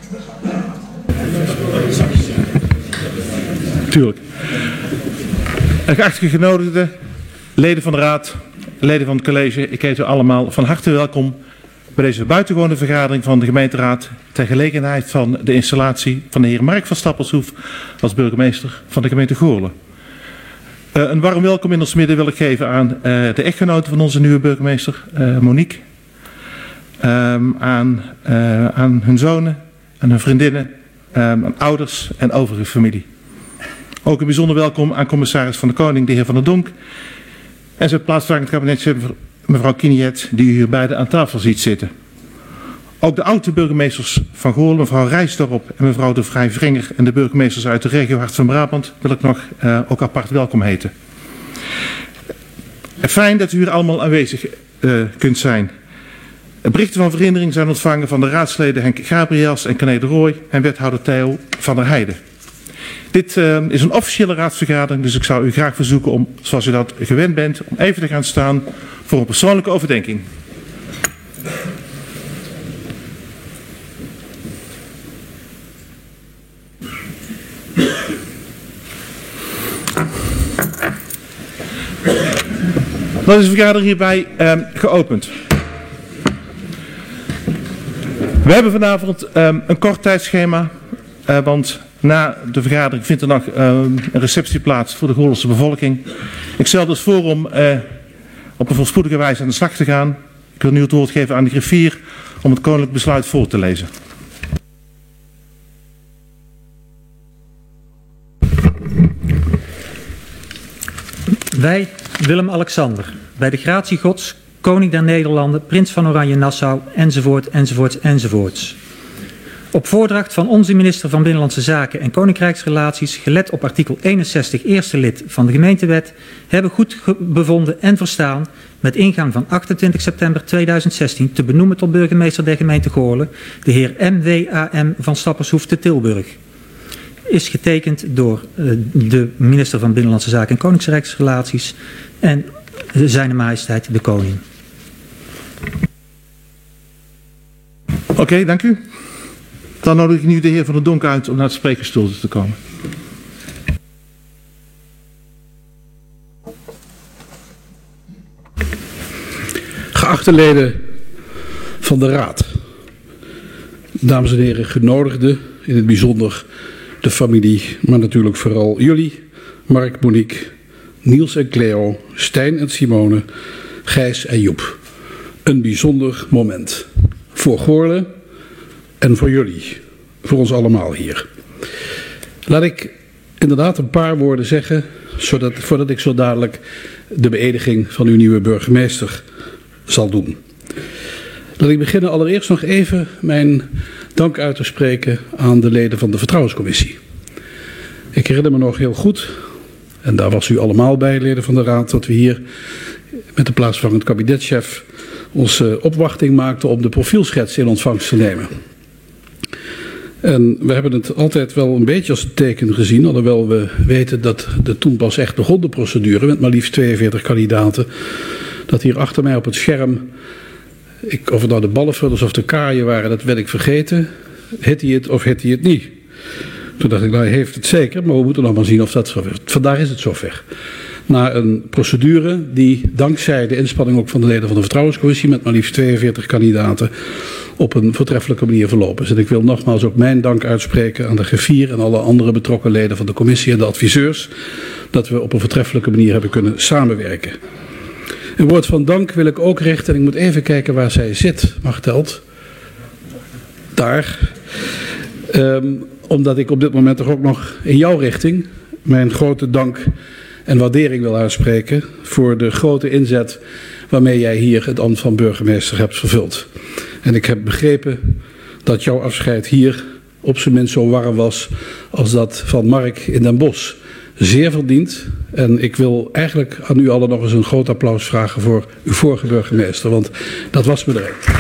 Tuurlijk. Geachte genodigden, leden van de Raad, leden van het college, ik heet u allemaal van harte welkom bij deze buitengewone vergadering van de gemeenteraad ter gelegenheid van de installatie van de heer Mark van Stappershoef als burgemeester van de gemeente Goorlen. Een warm welkom in ons midden wil ik geven aan de echtgenote van onze nieuwe burgemeester, Monique. Aan hun zonen, aan hun vriendinnen, aan ouders en overige familie. Ook een bijzonder welkom aan commissaris van de Koning, de heer Van der Donk. En zijn plaatsvangend kabinetje, mevrouw Kiniet, die u hier beide aan tafel ziet zitten. Ook de oude burgemeesters van Goorlen, mevrouw Rijsdorp en mevrouw de Vrij-Vringer en de burgemeesters uit de regio Hart van Brabant wil ik nog ook apart welkom heten. Fijn dat u hier allemaal aanwezig kunt zijn. Berichten van verhindering zijn ontvangen van de raadsleden Henk Gabriels en Corné de Rooij en wethouder Theo van der Heijden. Dit is een officiële raadsvergadering, dus ik zou u graag verzoeken om, zoals u dat gewend bent, om even te gaan staan voor een persoonlijke overdenking. Dan is de vergadering hierbij geopend. We hebben vanavond een kort tijdschema, want na de vergadering vindt er nog een receptie plaats voor de Goorlense bevolking. Ik stel dus voor om op een voorspoedige wijze aan de slag te gaan. Ik wil nu het woord geven aan de griffier om het koninklijk besluit voor te lezen. Wij, Willem-Alexander, bij de gratie Gods, koning der Nederlanden, prins van Oranje-Nassau, enzovoort, enzovoorts, enzovoorts. Op voordracht van onze minister van Binnenlandse Zaken en Koninkrijksrelaties, gelet op artikel 61 eerste lid van de gemeentewet, hebben goed bevonden en verstaan met ingang van 28 september 2016 te benoemen tot burgemeester der gemeente Goorlen, de heer M.W.A.M. van Stappershoef te Tilburg. Is getekend door de minister van Binnenlandse Zaken en Koninkrijksrelaties en zijne majesteit de koning. Oké, dank u. Dan nodig ik nu de heer Van der Donk uit om naar het sprekersstoel te komen. Geachte leden van de Raad, dames en heren genodigden, in het bijzonder de familie, maar natuurlijk vooral jullie, Mark, Monique, Niels en Cleo, Stijn en Simone, Gijs en Joep. Een bijzonder moment voor Goorlen en voor jullie, voor ons allemaal hier. Laat ik inderdaad een paar woorden zeggen, voordat ik zo dadelijk de beëdiging van uw nieuwe burgemeester zal doen. Laat ik beginnen allereerst nog even mijn dank uit te spreken aan de leden van de Vertrouwenscommissie. Ik herinner me nog heel goed, en daar was u allemaal bij, leden van de Raad, dat we hier met de plaatsvangend kabinetchef onze opwachting maakten om de profielschets in ontvangst te nemen. En we hebben het altijd wel een beetje als een teken gezien, alhoewel we weten dat de toen pas echt begon procedure met maar liefst 42 kandidaten, dat hier achter mij op het scherm, of het nou de ballenvullers of de kaaien waren, dat werd ik vergeten. Heet hij het of heet hij het niet? Toen dacht ik, nou hij heeft het zeker, maar we moeten nog maar zien of dat zover is. Vandaag is het zover. Na een procedure die dankzij de inspanning ook van de leden van de Vertrouwenscommissie met maar liefst 42 kandidaten op een voortreffelijke manier verlopen is. En ik wil nogmaals ook mijn dank uitspreken aan de griffier en alle andere betrokken leden van de commissie en de adviseurs, dat we op een voortreffelijke manier hebben kunnen samenwerken. Een woord van dank wil ik ook richten, en ik moet even kijken waar zij zit, Martelt. Daar. Omdat ik op dit moment toch ook nog in jouw richting mijn grote dank en waardering wil uitspreken voor de grote inzet waarmee jij hier het ambt van burgemeester hebt vervuld. En ik heb begrepen dat jouw afscheid hier op zijn minst zo warm was als dat van Mark in Den Bosch. Zeer verdiend. En ik wil eigenlijk aan u allen nog eens een groot applaus vragen voor uw vorige burgemeester, want dat was me er een.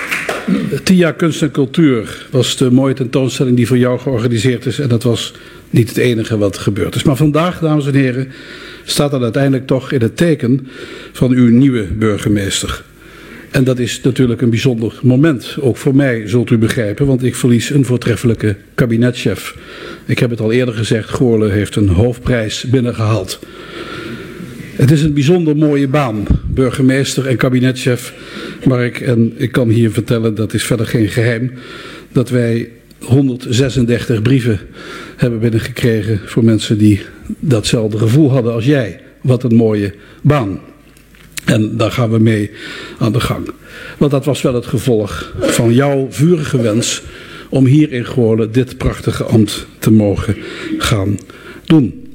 TIA Kunst en Cultuur was de mooie tentoonstelling die voor jou georganiseerd is. En dat was niet het enige wat gebeurd is. Maar vandaag, dames en heren, staat dat uiteindelijk toch in het teken van uw nieuwe burgemeester. En dat is natuurlijk een bijzonder moment, ook voor mij, zult u begrijpen, want ik verlies een voortreffelijke kabinetchef. Ik heb het al eerder gezegd, Goorle heeft een hoofdprijs binnengehaald. Het is een bijzonder mooie baan, burgemeester en kabinetchef, Mark. En ik kan hier vertellen, dat is verder geen geheim, dat wij 136 brieven hebben binnengekregen voor mensen die datzelfde gevoel hadden als jij. Wat een mooie baan. En daar gaan we mee aan de gang. Want dat was wel het gevolg van jouw vurige wens om hier in Goorle dit prachtige ambt te mogen gaan doen.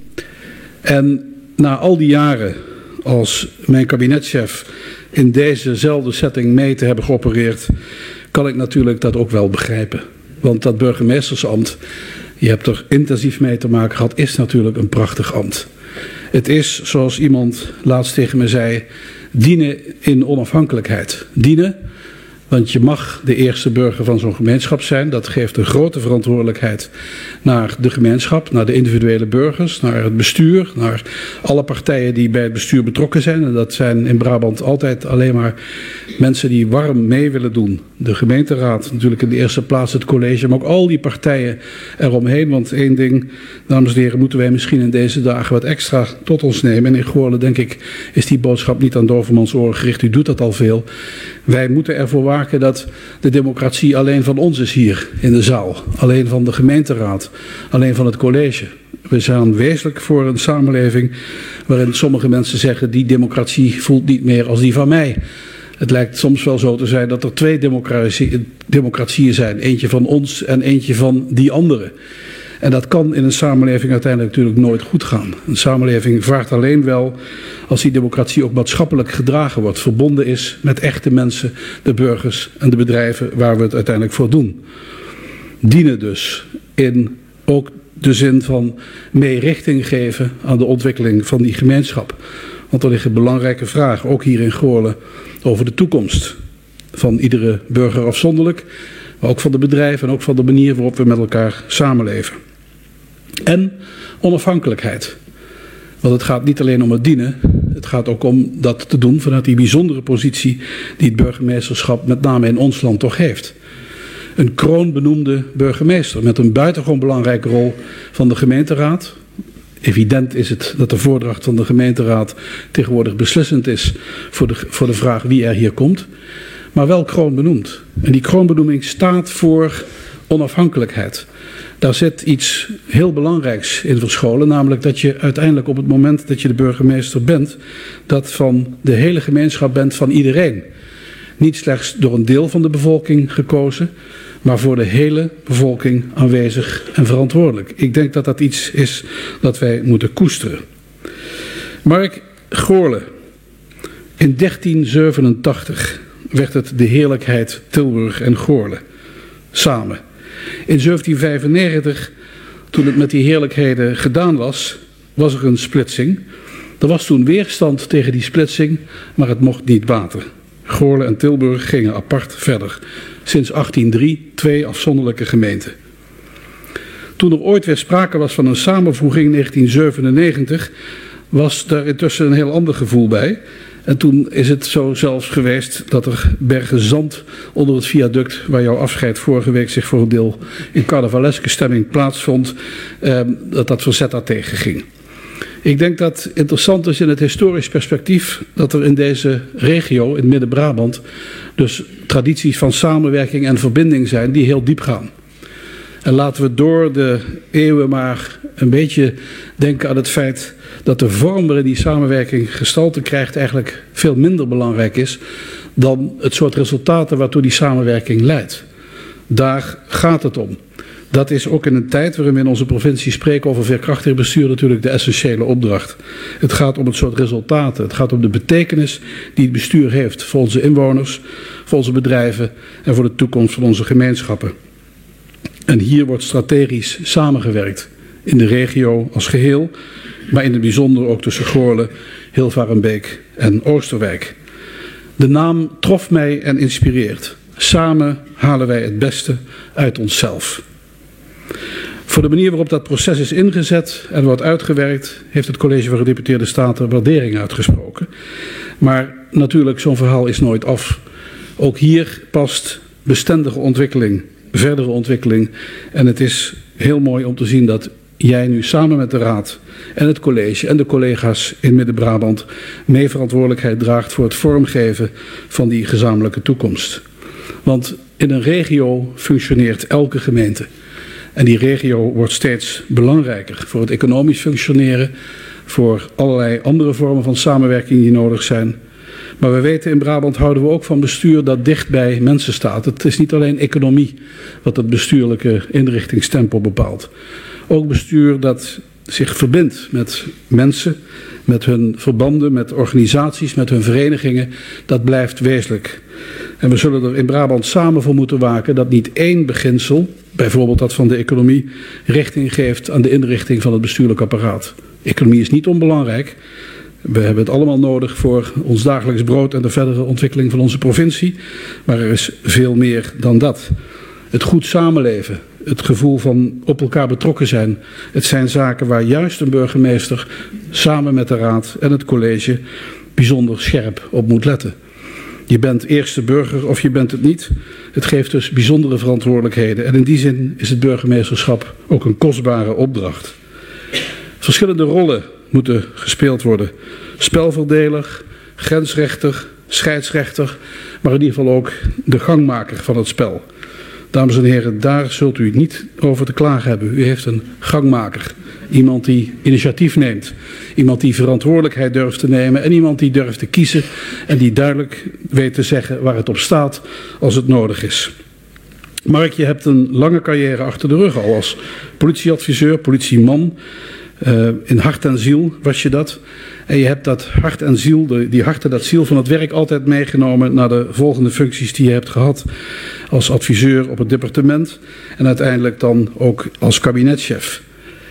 En na al die jaren als mijn kabinetchef in dezezelfde setting mee te hebben geopereerd, kan ik natuurlijk dat ook wel begrijpen. Want dat burgemeestersambt, je hebt er intensief mee te maken gehad, is natuurlijk een prachtig ambt. Het is, zoals iemand laatst tegen me zei, dienen in onafhankelijkheid. Dienen, want je mag de eerste burger van zo'n gemeenschap zijn. Dat geeft een grote verantwoordelijkheid naar de gemeenschap, naar de individuele burgers, naar het bestuur, naar alle partijen die bij het bestuur betrokken zijn. En dat zijn in Brabant altijd alleen maar mensen die warm mee willen doen. De gemeenteraad, natuurlijk in de eerste plaats het college, maar ook al die partijen eromheen. Want één ding, dames en heren, moeten wij misschien in deze dagen wat extra tot ons nemen. En in Goorle, denk ik, is die boodschap niet aan Dovermans oren gericht. U doet dat al veel. Wij moeten ervoor waken dat de democratie alleen van ons is hier in de zaal. Alleen van de gemeenteraad. Alleen van het college. We zijn wezenlijk voor een samenleving waarin sommige mensen zeggen, die democratie voelt niet meer als die van mij. Het lijkt soms wel zo te zijn dat er twee democratieën zijn. Eentje van ons en eentje van die andere. En dat kan in een samenleving uiteindelijk natuurlijk nooit goed gaan. Een samenleving vaart alleen wel als die democratie ook maatschappelijk gedragen wordt. Verbonden is met echte mensen, de burgers en de bedrijven waar we het uiteindelijk voor doen. Dienen dus in ook de zin van mee richting geven aan de ontwikkeling van die gemeenschap. Want er liggen belangrijke vragen, ook hier in Goorle, over de toekomst van iedere burger afzonderlijk. Maar ook van de bedrijven en ook van de manier waarop we met elkaar samenleven. En onafhankelijkheid. Want het gaat niet alleen om het dienen. Het gaat ook om dat te doen vanuit die bijzondere positie die het burgemeesterschap met name in ons land toch heeft. Een kroonbenoemde burgemeester met een buitengewoon belangrijke rol van de gemeenteraad. Evident is het dat de voordracht van de gemeenteraad tegenwoordig beslissend is voor de vraag wie er hier komt. Maar wel kroonbenoemd. En die kroonbenoeming staat voor onafhankelijkheid. Daar zit iets heel belangrijks in verscholen, namelijk dat je uiteindelijk op het moment dat je de burgemeester bent, dat van de hele gemeenschap bent, van iedereen. Niet slechts door een deel van de bevolking gekozen, maar voor de hele bevolking aanwezig en verantwoordelijk. Ik denk dat dat iets is dat wij moeten koesteren. Mark, Goorle. In 1387 werd het de heerlijkheid Tilburg en Goorle. Samen. In 1795, toen het met die heerlijkheden gedaan was, was er een splitsing. Er was toen weerstand tegen die splitsing, maar het mocht niet baten. Goorle en Tilburg gingen apart verder. Sinds 1803 twee afzonderlijke gemeenten. Toen er ooit weer sprake was van een samenvoeging in 1997, was daar intussen een heel ander gevoel bij. En toen is het zo zelfs geweest dat er bergen zand onder het viaduct, waar jouw afscheid vorige week zich voor een deel in carnavaleske stemming plaatsvond, dat verzet daartegen ging. Ik denk dat het interessant is in het historisch perspectief dat er in deze regio, in Midden-Brabant, dus tradities van samenwerking en verbinding zijn die heel diep gaan. En laten we door de eeuwen maar een beetje denken aan het feit dat de vorm waarin die samenwerking gestalte krijgt eigenlijk veel minder belangrijk is dan het soort resultaten waartoe die samenwerking leidt. Daar gaat het om. Dat is ook in een tijd waarin we in onze provincie spreken over veerkrachtig bestuur natuurlijk de essentiële opdracht. Het gaat om het soort resultaten. Het gaat om de betekenis die het bestuur heeft voor onze inwoners, voor onze bedrijven en voor de toekomst van onze gemeenschappen. En hier wordt strategisch samengewerkt in de regio als geheel, maar in het bijzonder ook tussen Goorle, Hilvarenbeek en Oosterwijk. De naam trof mij en inspireert. Samen halen wij het beste uit onszelf. Voor de manier waarop dat proces is ingezet en wordt uitgewerkt, heeft het College van Gedeputeerde Staten waardering uitgesproken. Maar natuurlijk, zo'n verhaal is nooit af. Ook hier past bestendige ontwikkeling, verdere ontwikkeling. En het is heel mooi om te zien dat jij nu samen met de Raad en het college en de collega's in Midden-Brabant mee verantwoordelijkheid draagt voor het vormgeven van die gezamenlijke toekomst. Want in een regio functioneert elke gemeente. En die regio wordt steeds belangrijker voor het economisch functioneren, voor allerlei andere vormen van samenwerking die nodig zijn. Maar we weten, in Brabant houden we ook van bestuur dat dicht bij mensen staat. Het is niet alleen economie wat het bestuurlijke inrichtingstempo bepaalt. Ook bestuur dat zich verbindt met mensen, met hun verbanden, met organisaties, met hun verenigingen. Dat blijft wezenlijk. En we zullen er in Brabant samen voor moeten waken dat niet één beginsel, bijvoorbeeld dat van de economie, richting geeft aan de inrichting van het bestuurlijk apparaat. Economie is niet onbelangrijk. We hebben het allemaal nodig voor ons dagelijks brood en de verdere ontwikkeling van onze provincie. Maar er is veel meer dan dat. Het goed samenleven, het gevoel van op elkaar betrokken zijn. Het zijn zaken waar juist een burgemeester samen met de Raad en het college bijzonder scherp op moet letten. Je bent eerste burger of je bent het niet. Het geeft dus bijzondere verantwoordelijkheden. En in die zin is het burgemeesterschap ook een kostbare opdracht. Verschillende rollen moeten gespeeld worden. Spelverdeler, grensrechter, scheidsrechter, maar in ieder geval ook de gangmaker van het spel. Dames en heren, daar zult u niet over te klagen hebben. U heeft een gangmaker. Iemand die initiatief neemt. Iemand die verantwoordelijkheid durft te nemen. En iemand die durft te kiezen. En die duidelijk weet te zeggen waar het op staat als het nodig is. Mark, je hebt een lange carrière achter de rug al als politieadviseur, politieman. In hart en ziel was je dat. En je hebt dat hart en ziel, die hart en dat ziel van het werk altijd meegenomen naar de volgende functies die je hebt gehad. Als adviseur op het departement en uiteindelijk dan ook als kabinetchef.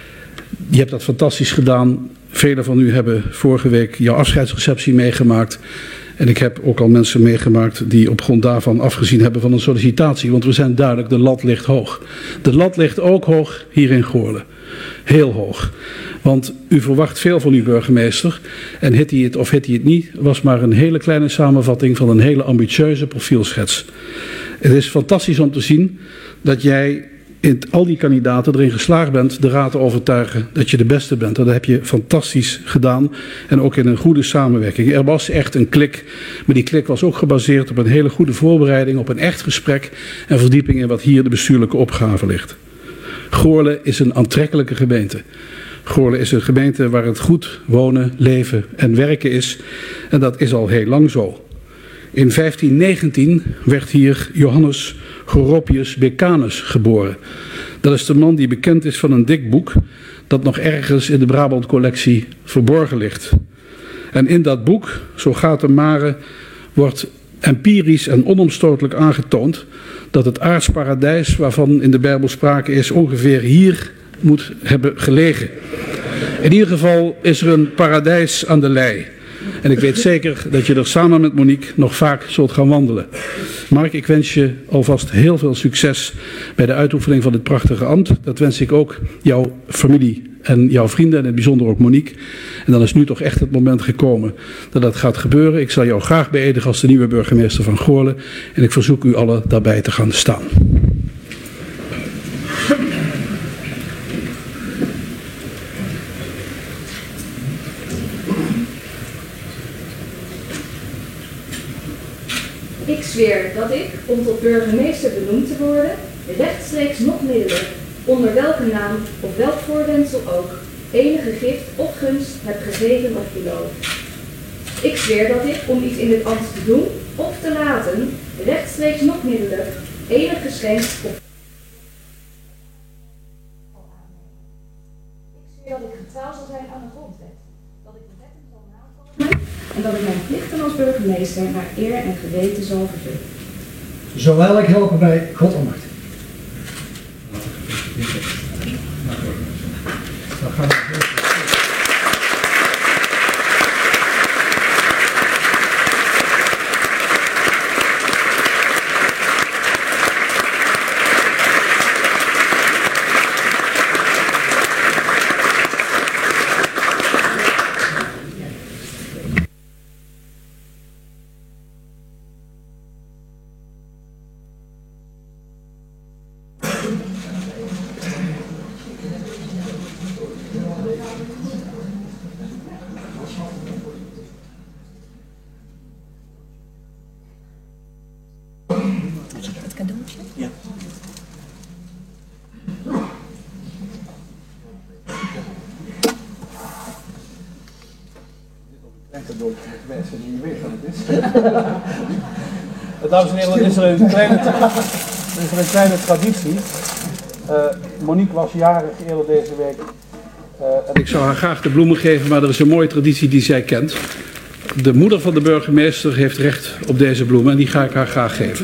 Je hebt dat fantastisch gedaan. Velen van u hebben vorige week jouw afscheidsreceptie meegemaakt. En ik heb ook al mensen meegemaakt die op grond daarvan afgezien hebben van een sollicitatie. Want we zijn duidelijk, de lat ligt hoog. De lat ligt ook hoog hier in Goorlen. Heel hoog. Want u verwacht veel van uw burgemeester. En hit hij het of hit hij het niet, was maar een hele kleine samenvatting van een hele ambitieuze profielschets. Het is fantastisch om te zien dat jij in al die kandidaten erin geslaagd bent de Raad te overtuigen dat je de beste bent. En dat heb je fantastisch gedaan. En ook in een goede samenwerking. Er was echt een klik. Maar die klik was ook gebaseerd op een hele goede voorbereiding, op een echt gesprek en verdieping in wat hier de bestuurlijke opgave ligt. Goorlen is een aantrekkelijke gemeente. Goorlen is een gemeente waar het goed wonen, leven en werken is. En dat is al heel lang zo. In 1519 werd hier Johannes Goropius Becanus geboren. Dat is de man die bekend is van een dik boek dat nog ergens in de Brabant-collectie verborgen ligt. En in dat boek, zo gaat de mare, wordt empirisch en onomstotelijk aangetoond dat het aards paradijs waarvan in de Bijbel sprake is ongeveer hier moet hebben gelegen. In ieder geval is er een paradijs aan de lei. En ik weet zeker dat je er samen met Monique nog vaak zult gaan wandelen. Mark, ik wens je alvast heel veel succes bij de uitoefening van dit prachtige ambt. Dat wens ik ook jouw familie en jouw vrienden en in het bijzonder ook Monique. En dan is nu toch echt het moment gekomen dat dat gaat gebeuren. Ik zal jou graag beëdigen als de nieuwe burgemeester van Goorlen. En ik verzoek u allen daarbij te gaan staan. Ik zweer dat ik, om tot burgemeester benoemd te worden, rechtstreeks noch middelijk, onder welke naam of welk voorwendsel ook, enige gift of gunst heb gegeven of beloofd. Ik zweer dat ik, om iets in dit ambt te doen of te laten, rechtstreeks noch middelijk, enig geschenk of... Ik zweer dat ik getrouw zal zijn aan de grondwet, dat ik de wetten zal nakomen en dat ik mijn plichten als burgemeester naar eer en geweten zal vervullen. Zo welk helpen wij God almachtig. Dan gaan we... Ja. Mensen die niet weten wat het is. Dames en heren, is er een kleine traditie. Monique was jarig eerder deze week. Ik zou haar graag de bloemen geven, maar er is een mooie traditie die zij kent. De moeder van de burgemeester heeft recht op deze bloemen en die ga ik haar graag geven.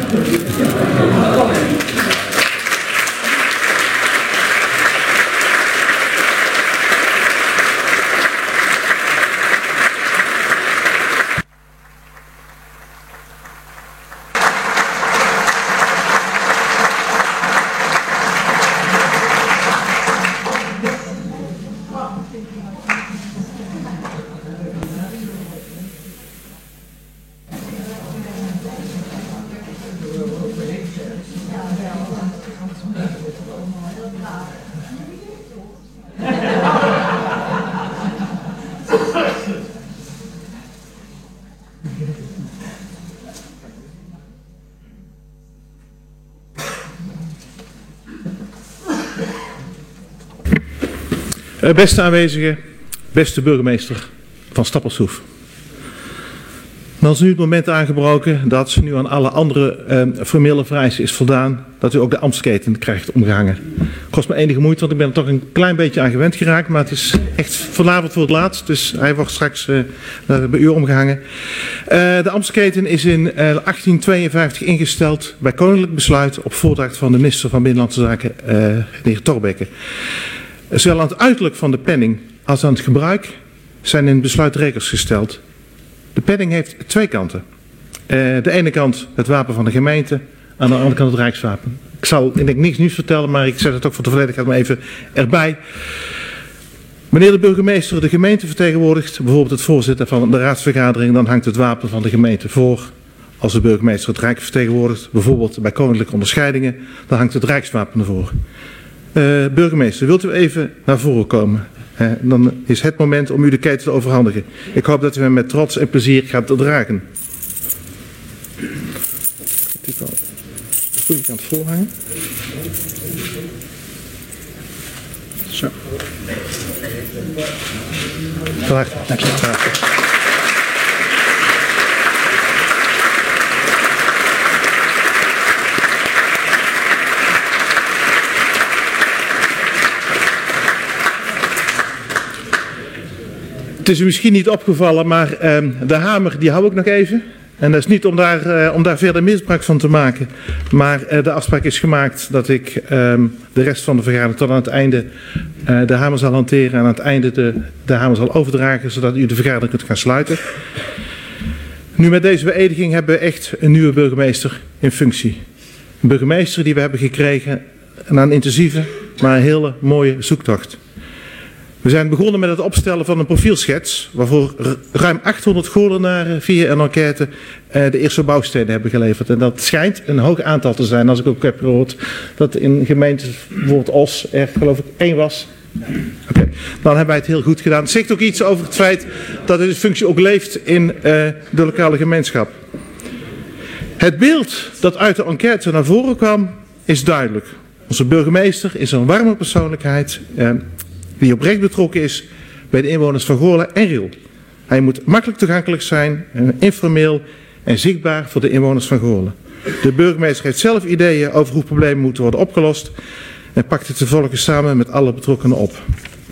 Beste aanwezigen, beste burgemeester van Stappelshoef. Dan is nu het moment aangebroken dat nu aan alle andere formele vereisten is voldaan, dat u ook de ambtsketen krijgt omgehangen. Kost me enige moeite, want ik ben er toch een klein beetje aan gewend geraakt, maar het is echt vanavond voor het laatst, dus hij wordt straks bij u omgehangen. De ambtsketen is in 1852 ingesteld bij koninklijk besluit op voordracht van de minister van Binnenlandse Zaken, de heer Thorbecke. Zowel aan het uiterlijk van de penning als aan het gebruik zijn in het besluit regels gesteld. De penning heeft twee kanten. De ene kant het wapen van de gemeente, aan de andere kant het Rijkswapen. Ik zal niks nieuws vertellen, maar ik zet het ook voor de volledigheid maar even erbij. Wanneer de burgemeester de gemeente vertegenwoordigt, bijvoorbeeld het voorzitter van de raadsvergadering, dan hangt het wapen van de gemeente voor. Als de burgemeester het Rijk vertegenwoordigt, bijvoorbeeld bij koninklijke onderscheidingen, dan hangt het Rijkswapen ervoor. Burgemeester, wilt u even naar voren komen? Dan is het moment om u de keten te overhandigen. Ik hoop dat u hem met trots en plezier gaat dragen. Goed, ik kan het voorhangen. Zo. Klaar. Dank je wel. Het is u misschien niet opgevallen, maar de hamer die hou ik nog even. En dat is niet om daar verder misbruik van te maken. Maar de afspraak is gemaakt dat ik de rest van de vergadering tot aan het einde de hamer zal hanteren. En aan het einde de hamer zal overdragen, zodat u de vergadering kunt gaan sluiten. Nu met deze beëdiging hebben we echt een nieuwe burgemeester in functie. Een burgemeester die we hebben gekregen na een intensieve, maar een hele mooie zoektocht. We zijn begonnen met het opstellen van een profielschets, waarvoor ruim 800 Goorlenaren via een enquête de eerste bouwstenen hebben geleverd. En dat schijnt een hoog aantal te zijn, als ik ook heb gehoord dat in gemeente bijvoorbeeld Os er geloof ik 1 was. Oké, dan hebben wij het heel goed gedaan. Het zegt ook iets over het feit dat deze functie ook leeft in de lokale gemeenschap. Het beeld dat uit de enquête naar voren kwam is duidelijk. Onze burgemeester is een warme persoonlijkheid die oprecht betrokken is bij de inwoners van Goorlen en Riel. Hij moet makkelijk toegankelijk zijn, informeel en zichtbaar voor de inwoners van Goorlen. De burgemeester heeft zelf ideeën over hoe problemen moeten worden opgelost en pakt het vervolgens samen met alle betrokkenen op.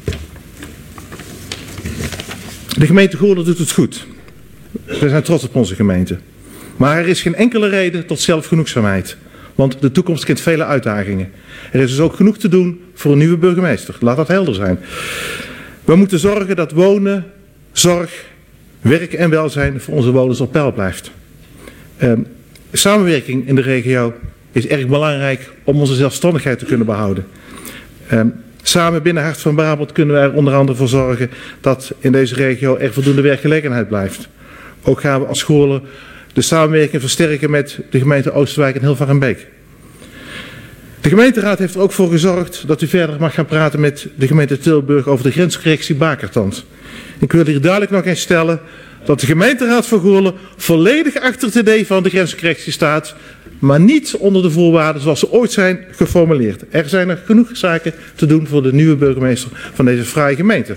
De gemeente Goorlen doet het goed. We zijn trots op onze gemeente. Maar er is geen enkele reden tot zelfgenoegzaamheid. Want de toekomst kent vele uitdagingen. Er is dus ook genoeg te doen voor een nieuwe burgemeester. Laat dat helder zijn. We moeten zorgen dat wonen, zorg, werk en welzijn voor onze woners op peil blijft. Samenwerking in de regio is erg belangrijk om onze zelfstandigheid te kunnen behouden. Samen binnen Hart van Brabant kunnen we er onder andere voor zorgen dat in deze regio er voldoende werkgelegenheid blijft. Ook gaan we als Goorlen de samenwerking versterken met de gemeente Oosterwijk en Hilvarenbeek. De gemeenteraad heeft er ook voor gezorgd dat u verder mag gaan praten met de gemeente Tilburg over de grenscorrectie Bakertand. Ik wil hier duidelijk nog eens stellen dat de gemeenteraad van Goorlen volledig achter het idee van de grenscorrectie staat, maar niet onder de voorwaarden zoals ze ooit zijn geformuleerd. Er zijn er genoeg zaken te doen voor de nieuwe burgemeester van deze fraaie gemeente.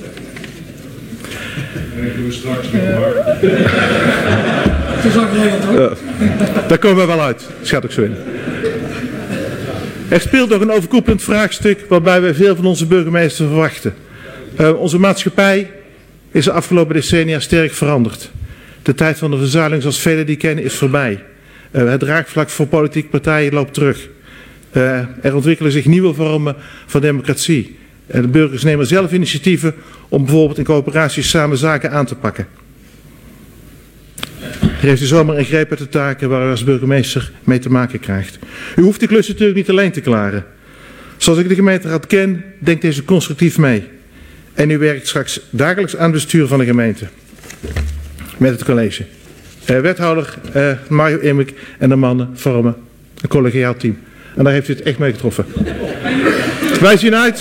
Daar komen we wel uit, schat ik zo in. Er speelt nog een overkoepelend vraagstuk waarbij wij veel van onze burgemeester verwachten. Onze maatschappij is de afgelopen decennia sterk veranderd. De tijd van de verzuiling zoals velen die kennen is voorbij. Het draagvlak voor politieke partijen loopt terug. Er ontwikkelen zich nieuwe vormen van democratie. De burgers nemen zelf initiatieven om bijvoorbeeld in coöperaties samen zaken aan te pakken. Er heeft u zomaar een greep uit de taken waar u als burgemeester mee te maken krijgt. U hoeft de klus natuurlijk niet alleen te klaren. Zoals ik de gemeenteraad ken, denkt deze constructief mee. En u werkt straks dagelijks aan het bestuur van de gemeente. Met het college. Wethouder Mario Immink en de mannen vormen een collegiaal team. En daar heeft u het echt mee getroffen. Wij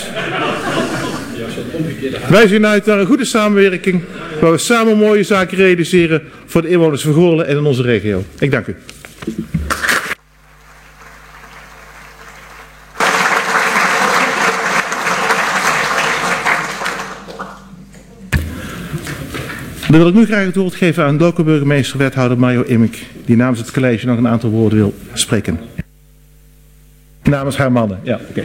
zien uit naar een goede samenwerking, waar we samen mooie zaken realiseren voor de inwoners van Goorlen en in onze regio. Ik dank u. Dan wil ik nu graag het woord geven aan lokale burgemeester wethouder Mario Immink, die namens het college nog een aantal woorden wil spreken. Namens haar mannen, ja, oké.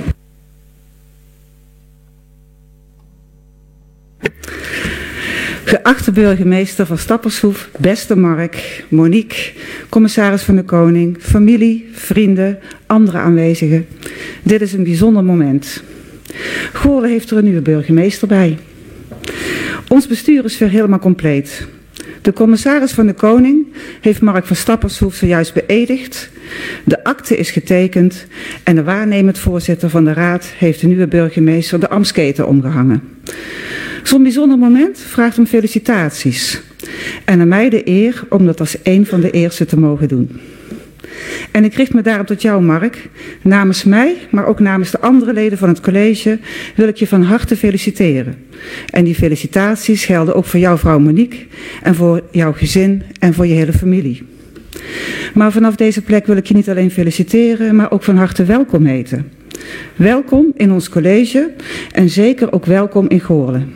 Geachte burgemeester van Stappershoef, beste Mark, Monique, commissaris van de Koning, familie, vrienden, andere aanwezigen. Dit is een bijzonder moment. Goorlen heeft er een nieuwe burgemeester bij. Ons bestuur is weer helemaal compleet. De commissaris van de Koning heeft Mark van Stappershoef zojuist beëdigd. De akte is getekend en de waarnemend voorzitter van de raad heeft de nieuwe burgemeester de ambtsketen omgehangen. Zo'n bijzonder moment vraagt om felicitaties. En aan mij de eer om dat als een van de eerste te mogen doen. En ik richt me daarom tot jou, Mark. Namens mij, maar ook namens de andere leden van het college, wil ik je van harte feliciteren. En die felicitaties gelden ook voor jouw vrouw Monique en voor jouw gezin en voor je hele familie. Maar vanaf deze plek wil ik je niet alleen feliciteren, maar ook van harte welkom heten. Welkom in ons college en zeker ook welkom in Goorlen.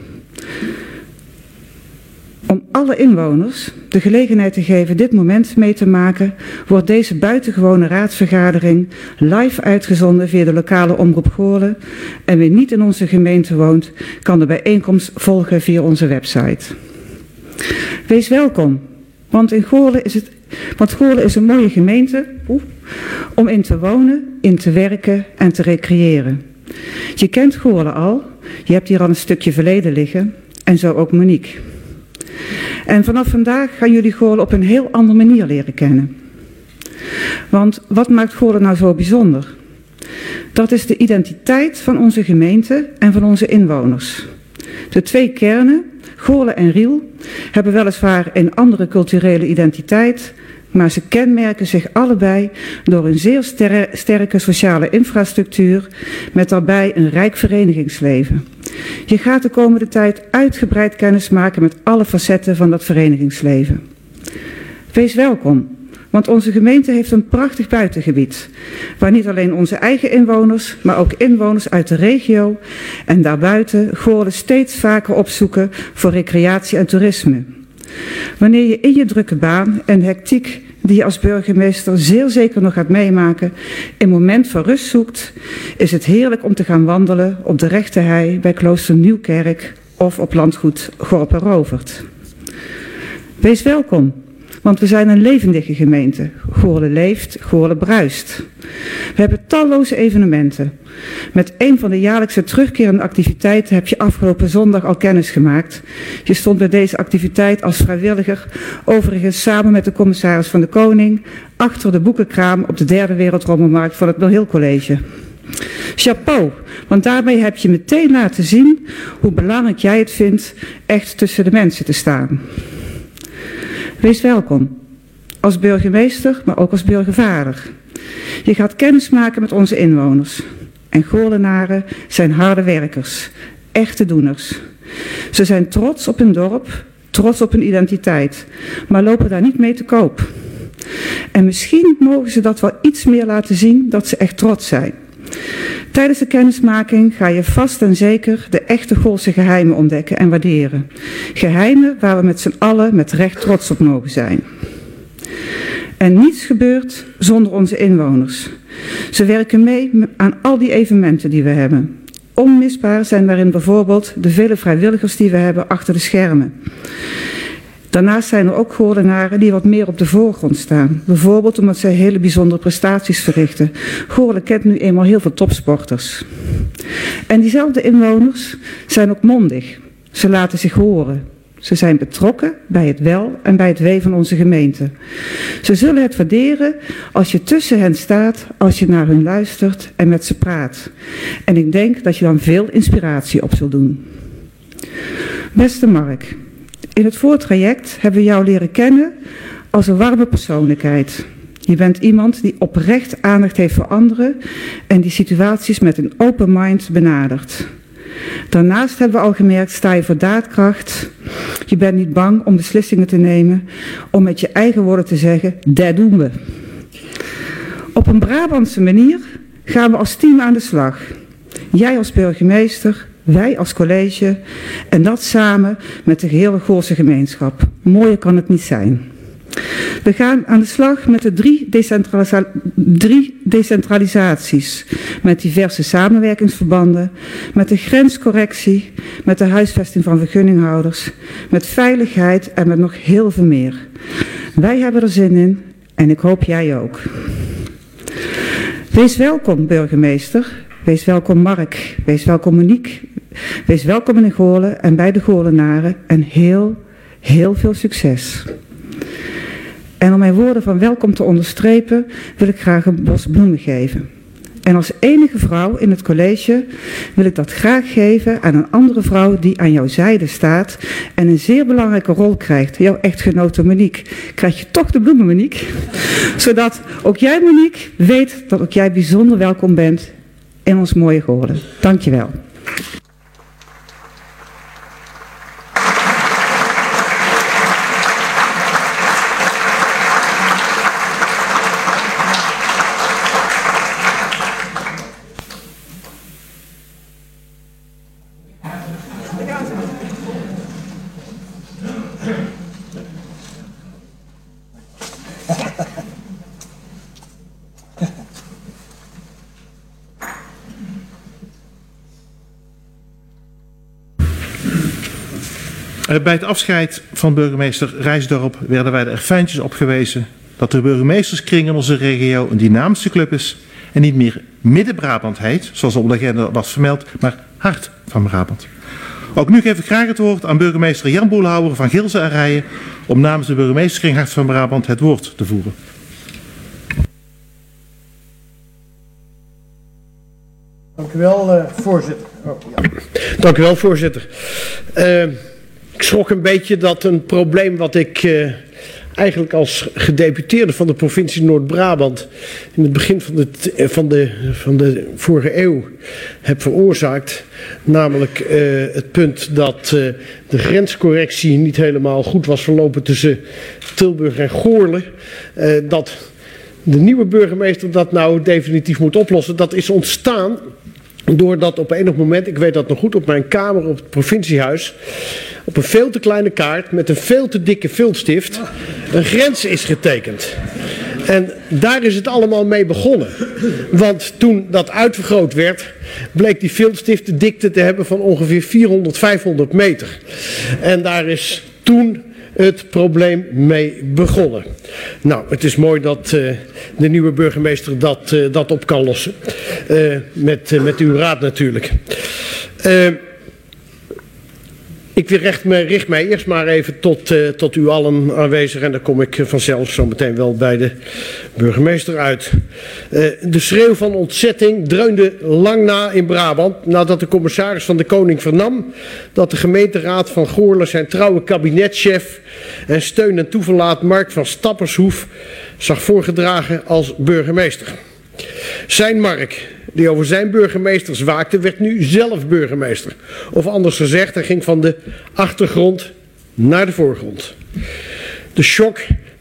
Om alle inwoners de gelegenheid te geven dit moment mee te maken, wordt deze buitengewone raadsvergadering live uitgezonden via de lokale omroep Goorlen. En wie niet in onze gemeente woont, kan de bijeenkomst volgen via onze website. Wees welkom, want Goorlen is een mooie gemeente om in te wonen, in te werken en te recreëren. Je kent Goorlen al, je hebt hier al een stukje verleden liggen en zo ook Monique. En vanaf vandaag gaan jullie Goorlen op een heel andere manier leren kennen. Want wat maakt Goorlen nou zo bijzonder? Dat is de identiteit van onze gemeente en van onze inwoners. De twee kernen, Goorlen en Riel, hebben weliswaar een andere culturele identiteit, maar ze kenmerken zich allebei door een zeer sterke sociale infrastructuur met daarbij een rijk verenigingsleven. Je gaat de komende tijd uitgebreid kennis maken met alle facetten van dat verenigingsleven. Wees welkom, want onze gemeente heeft een prachtig buitengebied, waar niet alleen onze eigen inwoners, maar ook inwoners uit de regio en daarbuiten Goorlen steeds vaker opzoeken voor recreatie en toerisme. Wanneer je in je drukke baan en hectiek die je als burgemeester zeer zeker nog gaat meemaken, een moment van rust zoekt, is het heerlijk om te gaan wandelen op de rechte hei bij klooster Nieuwkerk of op landgoed Gorp en Rovert. Wees welkom, want we zijn een levendige gemeente. Goorlen leeft, Goorlen bruist. We hebben talloze evenementen. Met een van de jaarlijkse terugkerende activiteiten heb je afgelopen zondag al kennis gemaakt. Je stond bij deze activiteit als vrijwilliger, overigens samen met de commissaris van de Koning, achter de boekenkraam op de derde Wereldrommelmarkt van het Milhill College. Chapeau, want daarmee heb je meteen laten zien hoe belangrijk jij het vindt echt tussen de mensen te staan. Wees welkom, als burgemeester, maar ook als burgervader. Je gaat kennis maken met onze inwoners. En Goorlenaren zijn harde werkers, echte doeners. Ze zijn trots op hun dorp trots op hun identiteit, maar lopen daar niet mee te koop. En misschien mogen ze dat wel iets meer laten zien dat ze echt trots zijn. Tijdens de kennismaking ga je vast en zeker de echte Goolse geheimen ontdekken en waarderen. Geheimen waar we met z'n allen met recht trots op mogen zijn. En niets gebeurt zonder onze inwoners. Ze werken mee aan al die evenementen die we hebben. Onmisbaar zijn daarin bijvoorbeeld de vele vrijwilligers die we hebben achter de schermen. Daarnaast zijn er ook Goorlenaren die wat meer op de voorgrond staan. Bijvoorbeeld omdat zij hele bijzondere prestaties verrichten. Goorlen kent nu eenmaal heel veel topsporters. En diezelfde inwoners zijn ook mondig. Ze laten zich horen. Ze zijn betrokken bij het wel en bij het wee van onze gemeente. Ze zullen het waarderen als je tussen hen staat, als je naar hun luistert en met ze praat. En ik denk dat je dan veel inspiratie op zult doen. Beste Mark, in het voortraject hebben we jou leren kennen als een warme persoonlijkheid. Je bent iemand die oprecht aandacht heeft voor anderen en die situaties met een open mind benadert. Daarnaast hebben we al gemerkt, sta je voor daadkracht. Je bent niet bang om beslissingen te nemen, om met je eigen woorden te zeggen, dat doen we. Op een Brabantse manier gaan we als team aan de slag. Jij als burgemeester, wij als college en dat samen met de gehele Goolse gemeenschap. Mooier kan het niet zijn. We gaan aan de slag met de drie decentralisaties, met diverse samenwerkingsverbanden, met de grenscorrectie, met de huisvesting van vergunninghouders, met veiligheid en met nog heel veel meer. Wij hebben er zin in en ik hoop jij ook. Wees welkom burgemeester, wees welkom Mark, wees welkom Monique, wees welkom in Goorlen en bij de Goorlenaren en heel veel succes. En om mijn woorden van welkom te onderstrepen, wil ik graag een bos bloemen geven. En als enige vrouw in het college wil ik dat graag geven aan een andere vrouw die aan jouw zijde staat en een zeer belangrijke rol krijgt. Jouw echtgenote Monique. Krijg je toch de bloemen, Monique? Zodat ook jij, Monique, weet dat ook jij bijzonder welkom bent in ons mooie Goorlen. Dank je wel. Bij het afscheid van burgemeester Rijsdorp werden wij er fijntjes op gewezen dat de burgemeesterskring in onze regio een dynamische club is en niet meer Midden-Brabant heet, zoals op de agenda was vermeld, maar Hart van Brabant. Ook nu geef ik graag het woord aan burgemeester Jan Boelhouwer van Gilze en Rijen om namens de burgemeesterskring Hart van Brabant het woord te voeren. Dank u wel, voorzitter. Oh, ja. Dank u wel, voorzitter. Ik schrok een beetje dat een probleem wat ik eigenlijk als gedeputeerde van de provincie Noord-Brabant in het begin van de vorige eeuw heb veroorzaakt. Namelijk het punt dat de grenscorrectie niet helemaal goed was verlopen tussen Tilburg en Goorlen. Dat de nieuwe burgemeester dat nou definitief moet oplossen. Dat is ontstaan doordat op enig moment, ik weet dat nog goed, op mijn kamer op het provinciehuis op een veel te kleine kaart met een veel te dikke viltstift een grens is getekend. En daar is het allemaal mee begonnen. Want toen dat uitvergroot werd, bleek die viltstift de dikte te hebben van ongeveer 400, 500 meter. En daar is toen het probleem mee begonnen. Nou, het is mooi dat de nieuwe burgemeester dat op kan lossen. Met uw raad natuurlijk. Ik richt mij eerst maar even tot u allen aanwezig en dan kom ik vanzelf zo meteen wel bij de burgemeester uit. De schreeuw van ontzetting dreunde lang na in Brabant nadat de commissaris van de Koning vernam dat de gemeenteraad van Goorlen zijn trouwe kabinetchef en steun en toeverlaat Mark van Stappershoef zag voorgedragen als burgemeester. Zijn Mark, die over zijn burgemeesters waakte, werd nu zelf burgemeester. Of anders gezegd, hij ging van de achtergrond naar de voorgrond. De shock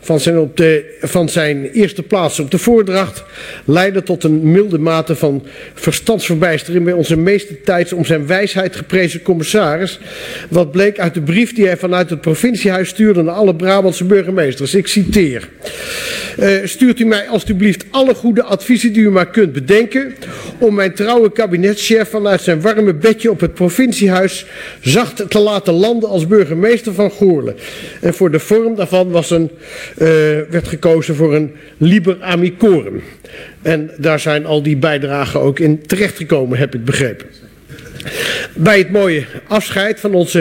van zijn eerste plaats op de voordracht leidde tot een milde mate van verstandsverbijstering bij onze meestentijds om zijn wijsheid geprezen commissaris. Wat bleek uit de brief die hij vanuit het provinciehuis stuurde naar alle Brabantse burgemeesters. Ik citeer. Stuurt u mij alstublieft alle goede adviezen die u maar kunt bedenken om mijn trouwe kabinetschef vanuit zijn warme bedje op het provinciehuis zacht te laten landen als burgemeester van Goorle. En voor de vorm daarvan werd gekozen voor een liber amicorum. En daar zijn al die bijdragen ook in terechtgekomen, heb ik begrepen. Bij het mooie afscheid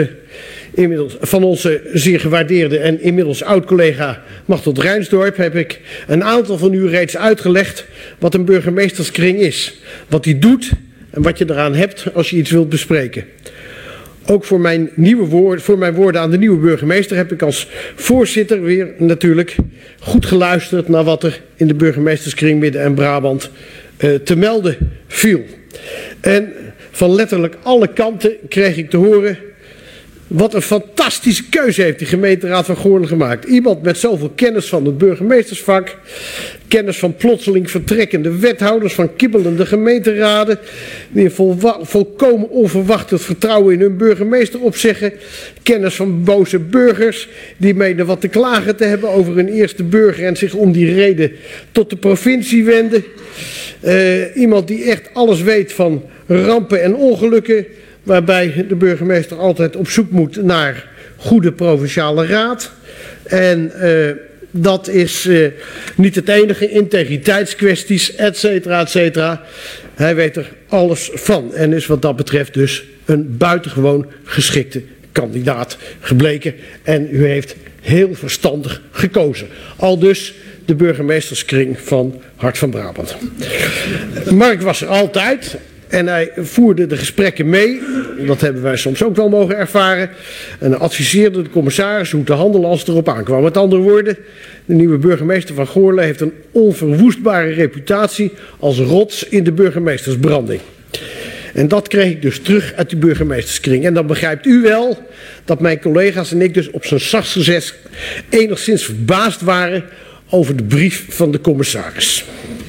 van onze zeer gewaardeerde en inmiddels oud-collega Machteld Rijnsdorp heb ik een aantal van u reeds uitgelegd wat een burgemeesterskring is. Wat die doet en wat je eraan hebt als je iets wilt bespreken. Ook voor mijn woorden aan de nieuwe burgemeester heb ik als voorzitter weer natuurlijk goed geluisterd naar wat er in de burgemeesterskring Midden- en Brabant te melden viel. En van letterlijk alle kanten kreeg ik te horen: wat een fantastische keuze heeft die gemeenteraad van Goorle gemaakt. Iemand met zoveel kennis van het burgemeestersvak, kennis van plotseling vertrekkende wethouders, van kibbelende gemeenteraden, die volkomen onverwacht het vertrouwen in hun burgemeester opzeggen, kennis van boze burgers die menen wat te klagen te hebben over hun eerste burger en zich om die reden tot de provincie wenden. Iemand die echt alles weet van rampen en ongelukken, waarbij de burgemeester altijd op zoek moet naar goede provinciale raad. En dat is niet het enige, integriteitskwesties, et cetera, et cetera. Hij weet er alles van en is wat dat betreft dus een buitengewoon geschikte kandidaat gebleken. En u heeft heel verstandig gekozen. Aldus de burgemeesterskring van Hart van Brabant. Mark was er altijd. En hij voerde de gesprekken mee, dat hebben wij soms ook wel mogen ervaren. En hij adviseerde de commissaris hoe te handelen als het erop aankwam. Met andere woorden, de nieuwe burgemeester van Goorle heeft een onverwoestbare reputatie als rots in de burgemeestersbranding. En dat kreeg ik dus terug uit de burgemeesterskring. En dan begrijpt u wel dat mijn collega's en ik dus op zijn zachtst gezegd enigszins verbaasd waren over de brief van de commissaris.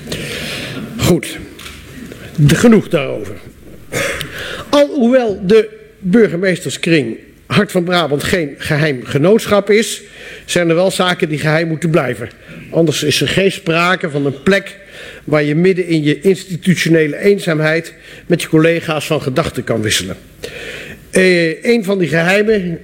Goed. Genoeg daarover. Alhoewel de burgemeesterskring Hart van Brabant geen geheim genootschap is, zijn er wel zaken die geheim moeten blijven. Anders is er geen sprake van een plek waar je midden in je institutionele eenzaamheid met je collega's van gedachten kan wisselen. Een van die geheimen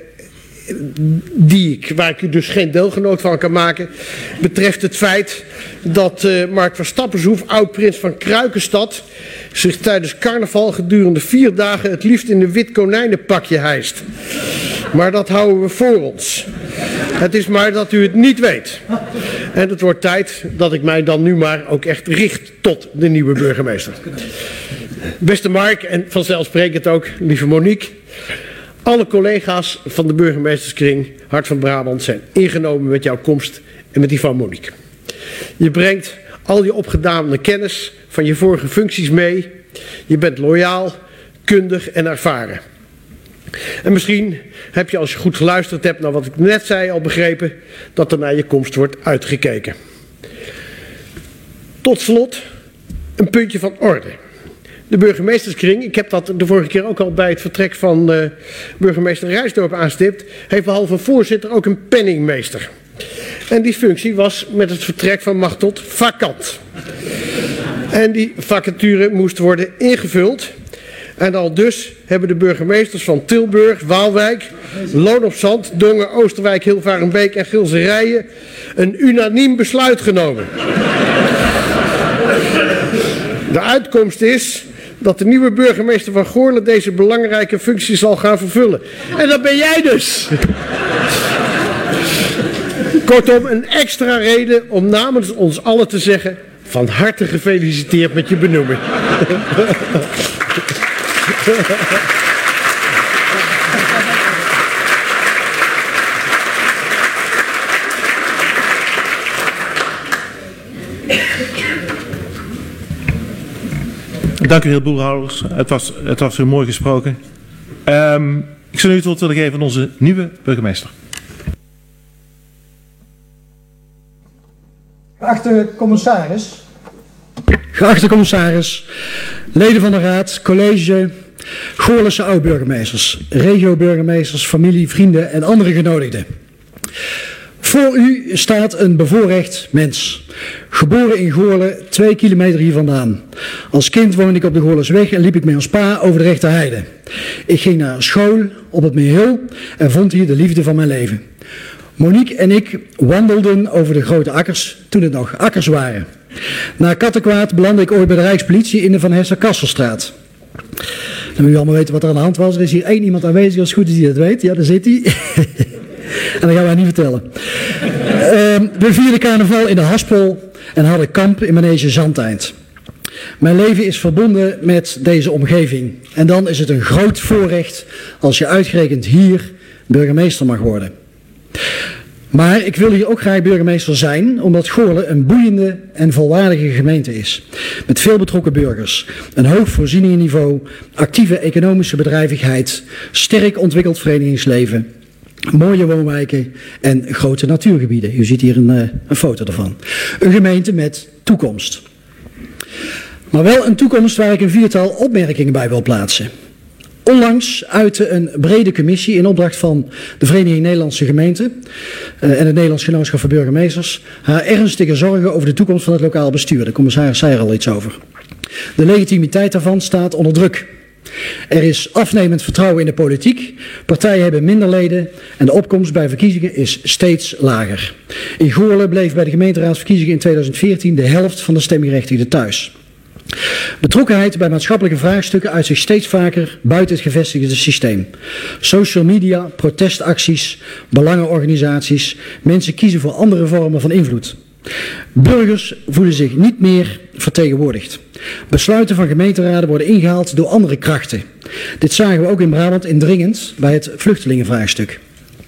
waar ik u dus geen deelgenoot van kan maken, betreft het feit dat Mark van Stappershoef, oud-prins van Kruikenstad, zich tijdens carnaval gedurende 4 dagen het liefst in een wit konijnenpakje hijst. Maar dat houden we voor ons. Het is maar dat u het niet weet. En het wordt tijd dat ik mij dan nu maar ook echt richt tot de nieuwe burgemeester. Beste Mark, en vanzelfsprekend ook lieve Monique, alle collega's van de burgemeesterskring Hart van Brabant zijn ingenomen met jouw komst en met die van Monique. Je brengt al je opgedane kennis van je vorige functies mee. Je bent loyaal, kundig en ervaren. En misschien heb je, als je goed geluisterd hebt naar wat ik net zei, al begrepen dat er naar je komst wordt uitgekeken. Tot slot een puntje van orde. De burgemeesterskring, ik heb dat de vorige keer ook al bij het vertrek van burgemeester Rijnsdorp aanstipt, heeft behalve voorzitter ook een penningmeester. En die functie was met het vertrek van Machteld vakant. En die vacature moest worden ingevuld. En al dus hebben de burgemeesters van Tilburg, Waalwijk, Loon op Zand, Dongen, Oosterwijk, Hilvarenbeek en Gilserijen een unaniem besluit genomen. De uitkomst is dat de nieuwe burgemeester van Goorle deze belangrijke functie zal gaan vervullen. En dat ben jij dus. Kortom, een extra reden om namens ons allen te zeggen: van harte gefeliciteerd met je benoeming. Dank u, heer Boerhouders. Het was weer mooi gesproken. Ik Ik zou nu het woord willen geven aan onze nieuwe burgemeester. Geachte commissaris. Geachte commissaris, leden van de raad, college, Goorlense oud-burgemeesters, regio-burgemeesters, familie, vrienden en andere genodigden. Voor u staat een bevoorrecht mens. Geboren in Goorlen, 2 kilometer hier vandaan. Als kind woonde ik op de Goorlensweg en liep ik met ons pa over de Rechterheide. Ik ging naar school op het Meerhul en vond hier de liefde van mijn leven. Monique en ik wandelden over de grote akkers toen het nog akkers waren. Na Kattenkwaad belandde ik ooit bij de Rijkspolitie in de Van Hester-Kasselstraat. Dan wil je allemaal weten wat er aan de hand was. Er is hier 1 iemand aanwezig, als het goed is die dat weet. Ja, daar zit hij. En dat gaan wij niet vertellen. We vierden carnaval in de Haspel en hadden kamp in Manege Zandeind. Mijn leven is verbonden met deze omgeving. En dan is het een groot voorrecht als je uitgerekend hier burgemeester mag worden. Maar ik wil hier ook graag burgemeester zijn, omdat Goorlen een boeiende en volwaardige gemeente is. Met veel betrokken burgers, een hoog voorzieningenniveau, actieve economische bedrijvigheid, sterk ontwikkeld verenigingsleven, mooie woonwijken en grote natuurgebieden. U ziet hier een foto ervan. Een gemeente met toekomst. Maar wel een toekomst waar ik een 4-tal opmerkingen bij wil plaatsen. Onlangs uitte een brede commissie in opdracht van de Vereniging Nederlandse Gemeenten en het Nederlands Genootschap voor Burgemeesters haar ernstige zorgen over de toekomst van het lokaal bestuur. De commissaris zei er al iets over. De legitimiteit daarvan staat onder druk. Er is afnemend vertrouwen in de politiek, partijen hebben minder leden en de opkomst bij verkiezingen is steeds lager. In Goorlen bleef bij de gemeenteraadsverkiezingen in 2014 de helft van de stemgerechtigden thuis. Betrokkenheid bij maatschappelijke vraagstukken uit zich steeds vaker buiten het gevestigde systeem. Social media, protestacties, belangenorganisaties, mensen kiezen voor andere vormen van invloed. Burgers voelen zich niet meer vertegenwoordigd. Besluiten van gemeenteraden worden ingehaald door andere krachten. Dit zagen we ook in Brabant indringend bij het vluchtelingenvraagstuk.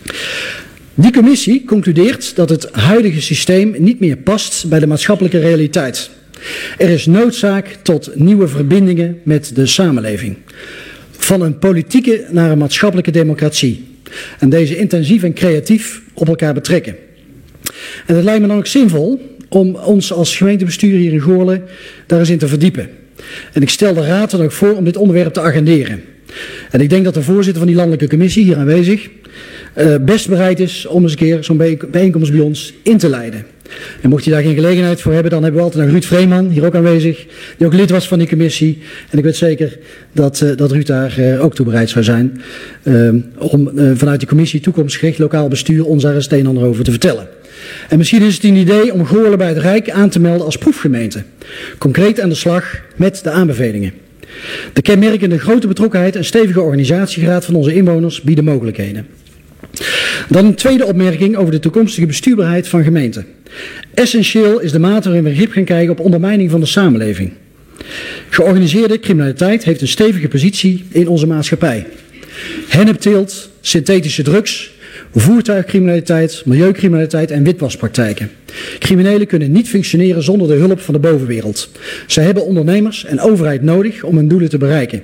Die commissie concludeert dat het huidige systeem niet meer past bij de maatschappelijke realiteit. Er is noodzaak tot nieuwe verbindingen met de samenleving. Van een politieke naar een maatschappelijke democratie. En deze intensief en creatief op elkaar betrekken. En het lijkt me dan ook zinvol om ons als gemeentebestuur hier in Goorlen daar eens in te verdiepen. En ik stel de raad dan ook voor om dit onderwerp te agenderen. En ik denk dat de voorzitter van die landelijke commissie hier aanwezig best bereid is om eens een keer zo'n bijeenkomst bij ons in te leiden. En mocht je daar geen gelegenheid voor hebben, dan hebben we altijd nog Ruud Vreeman, hier ook aanwezig, die ook lid was van die commissie. En ik weet zeker dat Ruud daar ook toe bereid zou zijn om vanuit de commissie toekomstgericht lokaal bestuur ons daar eens het een en ander over te vertellen. En misschien is het een idee om Goorlen bij het Rijk aan te melden als proefgemeente. Concreet aan de slag met de aanbevelingen. De kenmerkende grote betrokkenheid en stevige organisatiegraad van onze inwoners bieden mogelijkheden. Dan een tweede opmerking over de toekomstige bestuurbaarheid van gemeenten. Essentieel is de mate waarin we grip gaan krijgen op ondermijning van de samenleving. Georganiseerde criminaliteit heeft een stevige positie in onze maatschappij. Hennepteelt, synthetische drugs, voertuigcriminaliteit, milieucriminaliteit en witwaspraktijken. Criminelen kunnen niet functioneren zonder de hulp van de bovenwereld. Zij hebben ondernemers en overheid nodig om hun doelen te bereiken.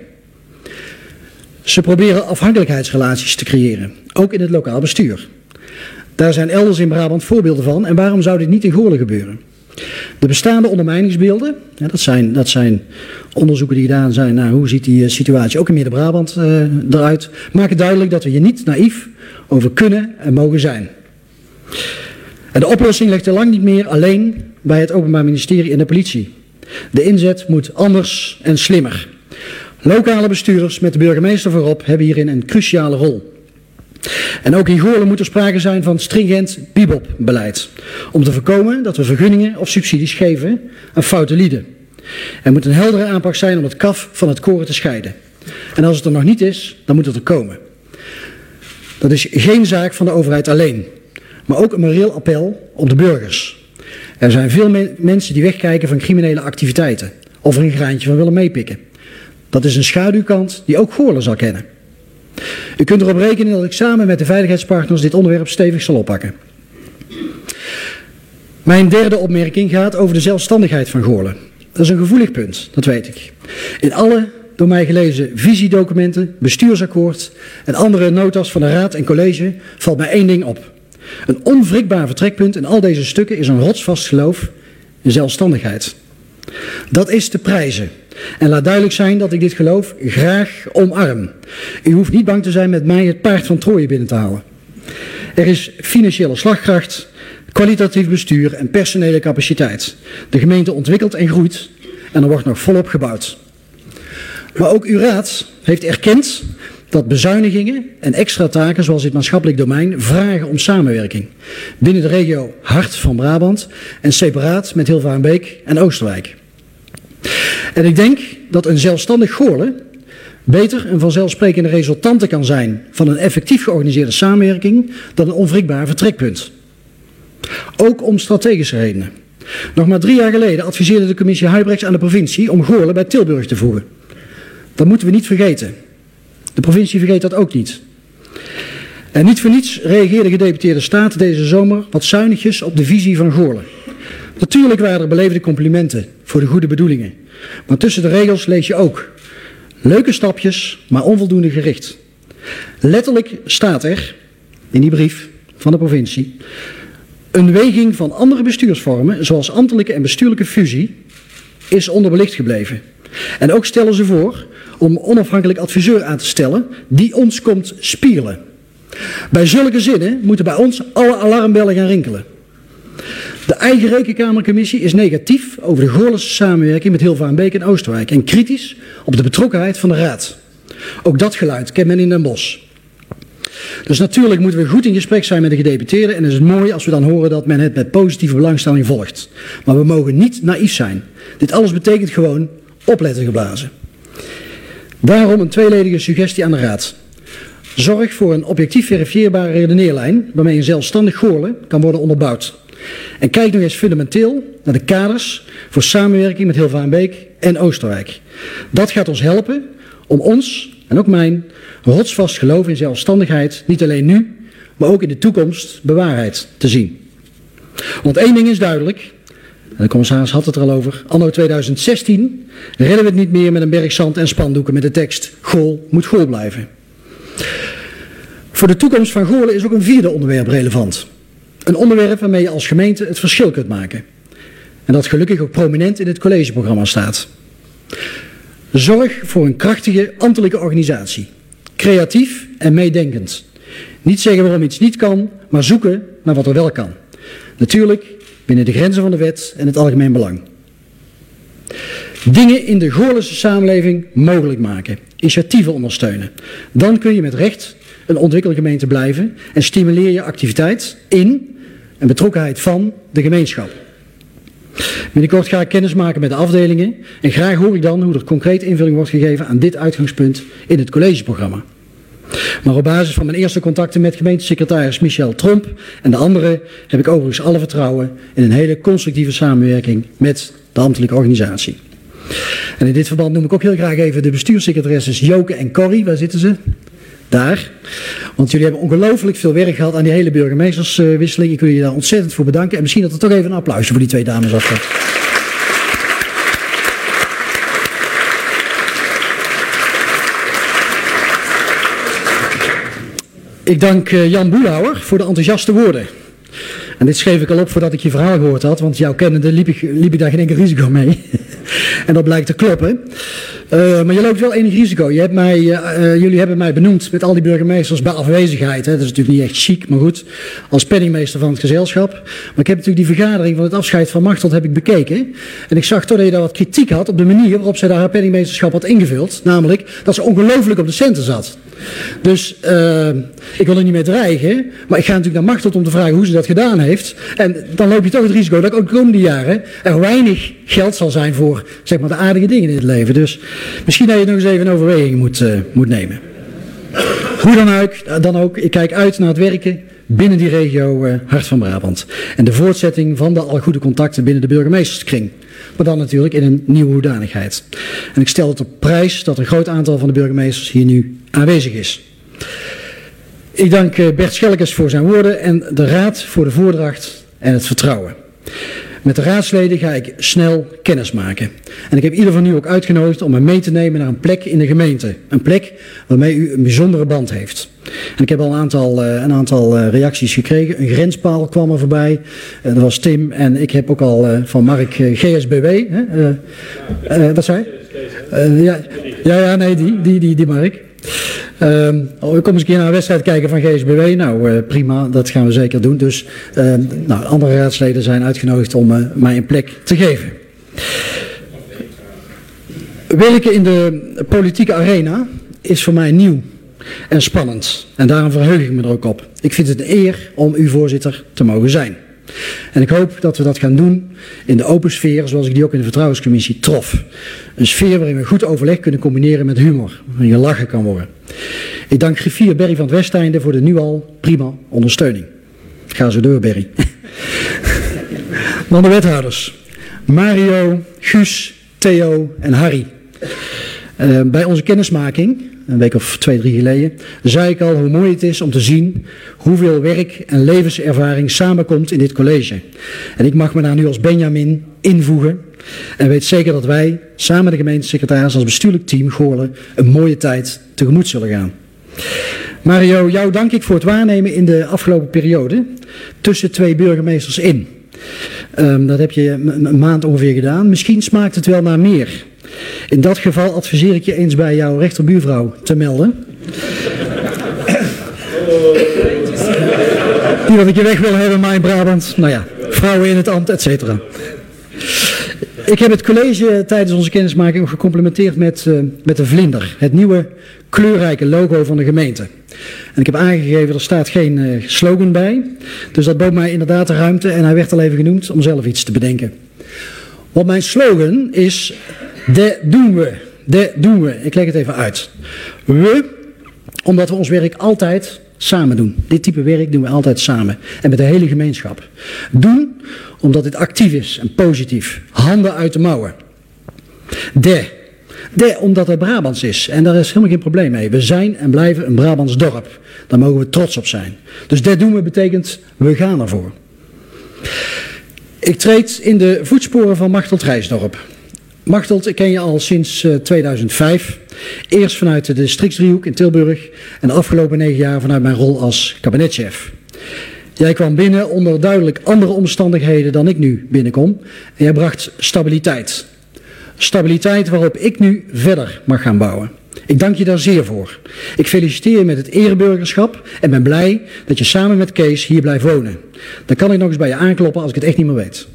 Ze proberen afhankelijkheidsrelaties te creëren, ook in het lokaal bestuur. Daar zijn elders in Brabant voorbeelden van en waarom zou dit niet in Goorlen gebeuren? De bestaande ondermijningsbeelden, dat zijn onderzoeken die gedaan zijn naar hoe ziet die situatie ook in Midden-Brabant eruit, maken duidelijk dat we hier niet naïef over kunnen en mogen zijn. En de oplossing ligt er lang niet meer alleen bij het Openbaar Ministerie en de politie. De inzet moet anders en slimmer. Lokale bestuurders met de burgemeester voorop hebben hierin een cruciale rol. En ook in Goorlen moet er sprake zijn van stringent bibop-beleid. Om te voorkomen dat we vergunningen of subsidies geven aan foute lieden. Er moet een heldere aanpak zijn om het kaf van het koren te scheiden. En als het er nog niet is, dan moet het er komen. Dat is geen zaak van de overheid alleen. Maar ook een moreel appel op de burgers. Er zijn veel mensen die wegkijken van criminele activiteiten. Of er een graantje van willen meepikken. Dat is een schaduwkant die ook Goorlen zal kennen. U kunt erop rekenen dat ik samen met de veiligheidspartners dit onderwerp stevig zal oppakken. Mijn derde opmerking gaat over de zelfstandigheid van Goorlen. Dat is een gevoelig punt, dat weet ik. In alle door mij gelezen visiedocumenten, bestuursakkoord en andere notas van de raad en college valt mij één ding op. Een onwrikbaar vertrekpunt in al deze stukken is een rotsvast geloof in zelfstandigheid. Dat is te prijzen. En laat duidelijk zijn dat ik dit geloof graag omarm. U hoeft niet bang te zijn met mij het paard van Troje binnen te halen. Er is financiële slagkracht, kwalitatief bestuur en personele capaciteit. De gemeente ontwikkelt en groeit en er wordt nog volop gebouwd. Maar ook uw raad heeft erkend dat bezuinigingen en extra taken zoals dit maatschappelijk domein vragen om samenwerking. Binnen de regio Hart van Brabant en separaat met Hilvarenbeek en Oosterwijk. En ik denk dat een zelfstandig Goorlen beter een vanzelfsprekende resultante kan zijn van een effectief georganiseerde samenwerking dan een onwrikbaar vertrekpunt. Ook om strategische redenen. Nog maar 3 jaar geleden adviseerde de commissie Huybrechts aan de provincie om Goorlen bij Tilburg te voegen. Dat moeten we niet vergeten. De provincie vergeet dat ook niet. En niet voor niets reageerde gedeputeerde Staten deze zomer wat zuinigjes op de visie van Goorlen. Natuurlijk waren er beleefde complimenten voor de goede bedoelingen. Maar tussen de regels lees je ook leuke stapjes, maar onvoldoende gericht. Letterlijk staat er, in die brief van de provincie, een weging van andere bestuursvormen, zoals ambtelijke en bestuurlijke fusie, is onderbelicht gebleven. En ook stellen ze voor om onafhankelijk adviseur aan te stellen die ons komt spiegelen. Bij zulke zinnen moeten bij ons alle alarmbellen gaan rinkelen. De eigen rekenkamercommissie is negatief over de Goorlense samenwerking met Hilvarenbeek en Oosterwijk en kritisch op de betrokkenheid van de raad. Ook dat geluid kent men in Den Bosch. Dus natuurlijk moeten we goed in gesprek zijn met de gedeputeerden en het is mooi als we dan horen dat men het met positieve belangstelling volgt. Maar we mogen niet naïef zijn. Dit alles betekent gewoon opletten geblazen. Daarom een tweeledige suggestie aan de raad. Zorg voor een objectief verifieerbare redeneerlijn waarmee een zelfstandig Goorlen kan worden onderbouwd. En kijk nog eens fundamenteel naar de kaders voor samenwerking met Hilvarenbeek en Oosterwijk. Dat gaat ons helpen om ons, en ook mijn, rotsvast geloof in zelfstandigheid niet alleen nu, maar ook in de toekomst bewaarheid te zien. Want één ding is duidelijk, en de commissaris had het er al over, anno 2016 redden we het niet meer met een berg zand en spandoeken met de tekst Goorl moet Goorl blijven. Voor de toekomst van Goorlen is ook een vierde onderwerp relevant. Een onderwerp waarmee je als gemeente het verschil kunt maken. En dat gelukkig ook prominent in het collegeprogramma staat. Zorg voor een krachtige ambtelijke organisatie. Creatief en meedenkend. Niet zeggen waarom iets niet kan, maar zoeken naar wat er wel kan. Natuurlijk binnen de grenzen van de wet en het algemeen belang. Dingen in de Goorlense samenleving mogelijk maken. Initiatieven ondersteunen. Dan kun je met recht een ontwikkelgemeente blijven en stimuleer je activiteit in en betrokkenheid van de gemeenschap. Binnenkort ga ik kennis maken met de afdelingen en graag hoor ik dan hoe er concreet invulling wordt gegeven aan dit uitgangspunt in het collegeprogramma. Maar op basis van mijn eerste contacten met gemeentesecretaris Michel Tromp en de anderen heb ik overigens alle vertrouwen in een hele constructieve samenwerking met de ambtelijke organisatie. En in dit verband noem ik ook heel graag even de bestuurssecretaresses Joke en Corrie. Waar zitten ze? Daar. Want jullie hebben ongelooflijk veel werk gehad aan die hele burgemeesterswisseling. Ik wil je daar ontzettend voor bedanken. En misschien dat er toch even een applausje voor die 2 dames afgaat. Ik dank Jan Boelhouwer voor de enthousiaste woorden. En dit schreef ik al op voordat ik je verhaal gehoord had, want jouw kennende liep ik daar geen enkel risico mee. En dat blijkt te kloppen. Maar je loopt wel enig risico. Jullie hebben mij benoemd met al die burgemeesters bij afwezigheid. Hè. Dat is natuurlijk niet echt chic, maar goed. Als penningmeester van het gezelschap. Maar ik heb natuurlijk die vergadering van het afscheid van Machteld heb ik bekeken. En ik zag toch dat je daar wat kritiek had op de manier waarop zij daar haar penningmeesterschap had ingevuld. Namelijk dat ze ongelooflijk op de centen zat. Dus ik wil er niet mee dreigen. Maar ik ga natuurlijk naar Machteld om te vragen hoe ze dat gedaan heeft. En dan loop je toch het risico dat ook de komende jaren er weinig geld zal zijn voor zeg maar, de aardige dingen in het leven. Dus misschien dat je het nog eens even in overweging moet nemen. Hoe dan ook, ik kijk uit naar het werken binnen die regio Hart van Brabant. En de voortzetting van de al goede contacten binnen de burgemeesterskring. Maar dan natuurlijk in een nieuwe hoedanigheid. En ik stel het op prijs dat een groot aantal van de burgemeesters hier nu aanwezig is. Ik dank Bert Schelkes voor zijn woorden en de raad voor de voordracht en het vertrouwen. Met de raadsleden ga ik snel kennis maken. En ik heb ieder van u ook uitgenodigd om me mee te nemen naar een plek in de gemeente. Een plek waarmee u een bijzondere band heeft. En ik heb al een aantal reacties gekregen. Een grenspaal kwam er voorbij. Dat was Tim. En ik heb ook al van Mark GSBW. Wat zei je? Die Mark. Ik kom eens een keer naar een wedstrijd kijken van GSBW. Nou, prima, dat gaan we zeker doen. Dus andere raadsleden zijn uitgenodigd om mij een plek te geven. Werken in de politieke arena is voor mij nieuw en spannend. En daarom verheug ik me er ook op. Ik vind het een eer om uw voorzitter te mogen zijn. En ik hoop dat we dat gaan doen in de open sfeer, zoals ik die ook in de vertrouwenscommissie trof. Een sfeer waarin we goed overleg kunnen combineren met humor, waarin gelachen kan worden. Ik dank griffier Berry van het Westeinde voor de nu al prima ondersteuning. Ga zo door, Berry. Dan de wethouders. Mario, Guus, Theo en Harry. Bij onze kennismaking, een week of 2-3 geleden, zei ik al hoe mooi het is om te zien hoeveel werk en levenservaring samenkomt in dit college. En ik mag me daar nu als Benjamin invoegen en weet zeker dat wij samen de gemeentesecretaris als bestuurlijk team Goorlen een mooie tijd tegemoet zullen gaan. Mario, jou dank ik voor het waarnemen in de afgelopen periode tussen 2 burgemeesters in. Dat heb je een maand ongeveer gedaan. Misschien smaakt het wel naar meer. In dat geval adviseer ik je eens bij jouw rechterbuurvrouw te melden. Die dat ik je weg wil hebben, maar in Brabant. Nou ja, vrouwen in het ambt, et cetera. Ik heb het college tijdens onze kennismaking ook gecomplimenteerd met de vlinder. Het nieuwe kleurrijke logo van de gemeente. En ik heb aangegeven, er staat geen slogan bij. Dus dat bood mij inderdaad de ruimte en hij werd al even genoemd om zelf iets te bedenken. Want mijn slogan is, dat doen we. Ik leg het even uit. We, omdat we ons werk altijd samen doen. Dit type werk doen we altijd samen. En met de hele gemeenschap. Doen, omdat dit actief is en positief. Handen uit de mouwen. Omdat het Brabants is. En daar is helemaal geen probleem mee. We zijn en blijven een Brabants dorp. Daar mogen we trots op zijn. Dus dat doen we betekent, we gaan ervoor. Ik treed in de voetsporen van Machteld Rijsdorp. Machteld, ik ken je al sinds 2005. Eerst vanuit de districtsdriehoek in Tilburg en de afgelopen 9 jaar vanuit mijn rol als kabinetchef. Jij kwam binnen onder duidelijk andere omstandigheden dan ik nu binnenkom. En jij bracht stabiliteit. Stabiliteit waarop ik nu verder mag gaan bouwen. Ik dank je daar zeer voor. Ik feliciteer je met het ereburgerschap en ben blij dat je samen met Kees hier blijft wonen. Dan kan ik nog eens bij je aankloppen als ik het echt niet meer weet.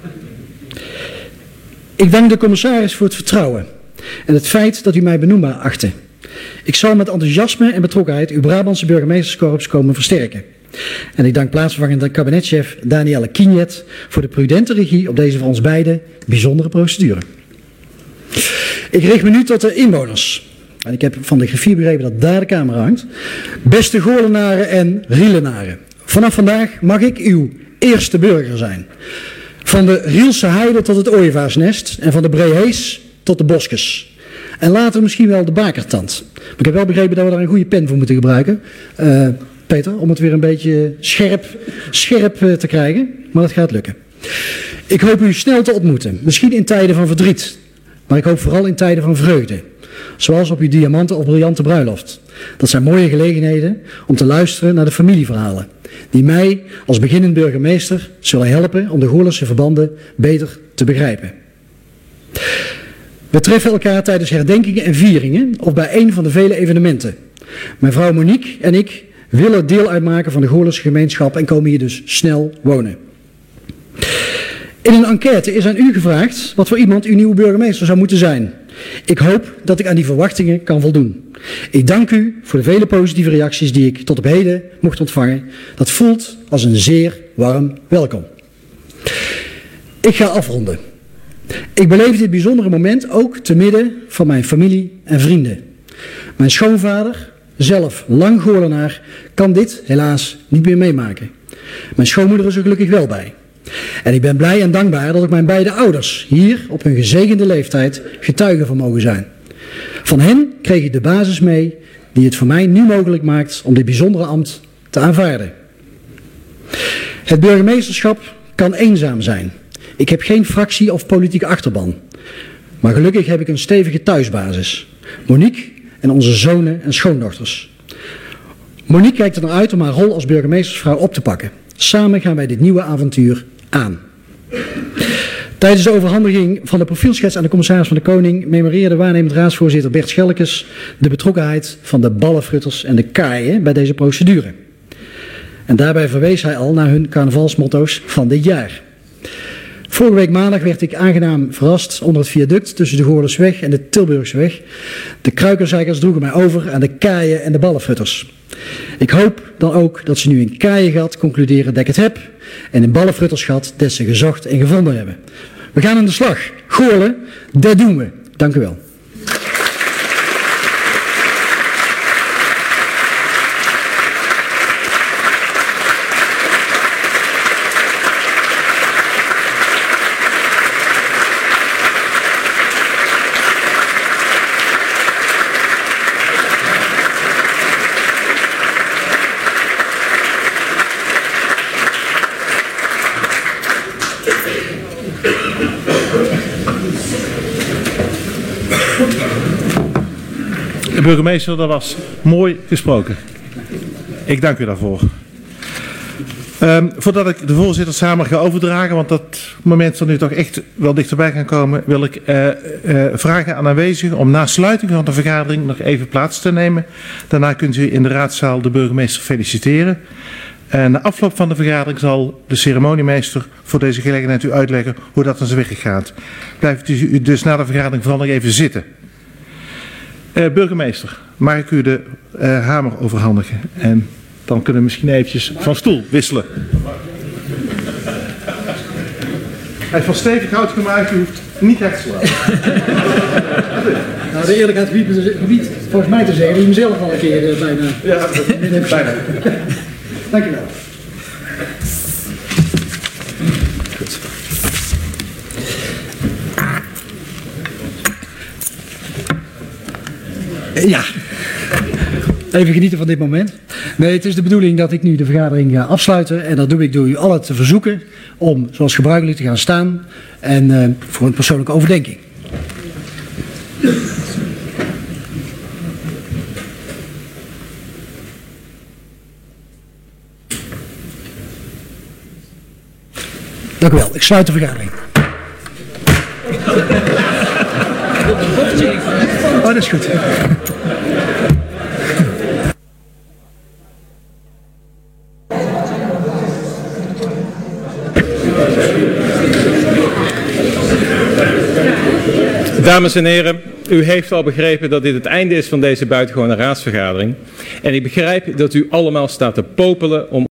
Ik dank de commissaris voor het vertrouwen en het feit dat u mij benoembaar achtte. Ik zal met enthousiasme en betrokkenheid uw Brabantse burgemeesterskorps komen versterken. En ik dank plaatsvervangende kabinetchef Danielle Kienjet voor de prudente regie op deze voor ons beiden bijzondere procedure. Ik richt me nu tot de inwoners. En ik heb van de griffier begrepen dat daar de camera hangt. Beste Goorlenaren en Rielenaren. Vanaf vandaag mag ik uw eerste burger zijn. Van de Rielse Heide tot het Ooievaarsnest en van de Brehees tot de Boskes. En later misschien wel de Bakertand. Maar ik heb wel begrepen dat we daar een goede pen voor moeten gebruiken. Peter, om het weer een beetje scherp te krijgen. Maar dat gaat lukken. Ik hoop u snel te ontmoeten. Misschien in tijden van verdriet. Maar ik hoop vooral in tijden van vreugde. Zoals op uw diamanten of briljante bruiloft. Dat zijn mooie gelegenheden om te luisteren naar de familieverhalen. Die mij als beginnend burgemeester zullen helpen om de Goorlense verbanden beter te begrijpen. We treffen elkaar tijdens herdenkingen en vieringen of bij een van de vele evenementen. Mijn vrouw Monique en ik willen deel uitmaken van de Goorlense gemeenschap en komen hier dus snel wonen. In een enquête is aan u gevraagd wat voor iemand uw nieuwe burgemeester zou moeten zijn. Ik hoop dat ik aan die verwachtingen kan voldoen. Ik dank u voor de vele positieve reacties die ik tot op heden mocht ontvangen. Dat voelt als een zeer warm welkom. Ik ga afronden. Ik beleef dit bijzondere moment ook te midden van mijn familie en vrienden. Mijn schoonvader, zelf lang Goorlenaar, kan dit helaas niet meer meemaken. Mijn schoonmoeder is er gelukkig wel bij. En ik ben blij en dankbaar dat ook mijn beide ouders hier op hun gezegende leeftijd getuigen van mogen zijn. Van hen kreeg ik de basis mee die het voor mij nu mogelijk maakt om dit bijzondere ambt te aanvaarden. Het burgemeesterschap kan eenzaam zijn. Ik heb geen fractie of politieke achterban. Maar gelukkig heb ik een stevige thuisbasis. Monique en onze zonen en schoondochters. Monique kijkt er naar uit om haar rol als burgemeestersvrouw op te pakken. Samen gaan wij dit nieuwe avontuur aan. Tijdens de overhandiging van de profielschets aan de commissaris van de Koning memoreerde waarnemend raadsvoorzitter Bert Schelkes de betrokkenheid van de ballenfrutters en de kaaien bij deze procedure. En daarbij verwees hij al naar hun carnavalsmotto's van dit jaar. Vorige week maandag werd ik aangenaam verrast onder het viaduct tussen de Goorlensweg en de Tilburgsweg. De kruikenzeikers droegen mij over aan de kaaien en de ballenfrutters. Ik hoop dan ook dat ze nu in kaaiengat concluderen dat ik het heb en in ballenfruttersgat dat ze gezocht en gevonden hebben. We gaan aan de slag. Goorlen, dat doen we. Dank u wel. De burgemeester, dat was mooi gesproken. Ik dank u daarvoor. Voordat ik de voorzitter samen ga overdragen, want dat moment zal nu toch echt wel dichterbij gaan komen, wil ik vragen aan aanwezigen om na sluiting van de vergadering nog even plaats te nemen. Daarna kunt u in de raadzaal de burgemeester feliciteren. En na afloop van de vergadering zal de ceremoniemeester voor deze gelegenheid u uitleggen hoe dat aan zijn weg gaat. Blijft u dus na de vergadering vooral nog even zitten. Burgemeester, mag ik u de hamer overhandigen? En dan kunnen we misschien eventjes van stoel wisselen. Hij is van stevig hout gemaakt, u hoeft niet recht te slaan. Nou, de eerlijkheid gebied volgens mij te zeggen, dat je hem zelf al een keer bijna... Ja, bijna. Dank je wel. Ja, even genieten van dit moment. Nee, het is de bedoeling dat ik nu de vergadering ga afsluiten. En dat doe ik door u allen te verzoeken om, zoals gebruikelijk, te gaan staan. En voor een persoonlijke overdenking. Dank u wel, ik sluit de vergadering. Oh, dat is goed. Dames en heren, u heeft al begrepen dat dit het einde is van deze buitengewone raadsvergadering. En ik begrijp dat u allemaal staat te popelen om